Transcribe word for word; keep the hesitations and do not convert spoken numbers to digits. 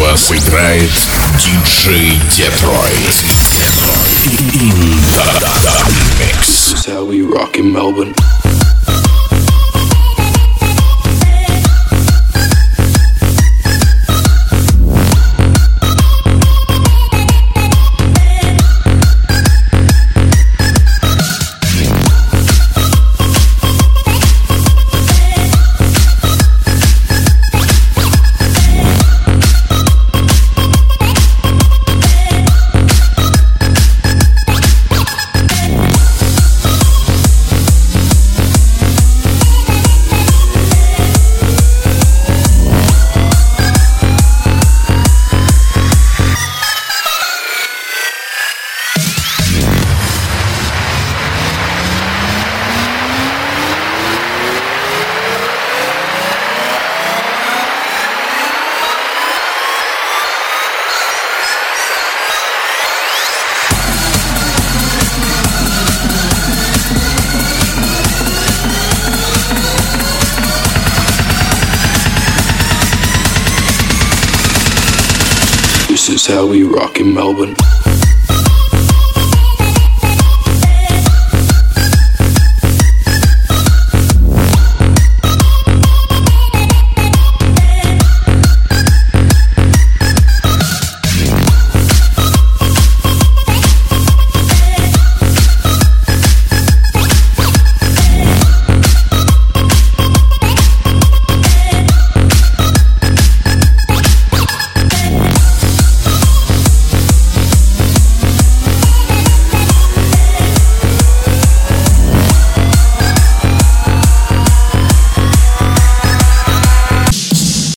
вас играет диджей Detroit. In the mix. This is how we rock in Melbourne. This is how we rock in Melbourne.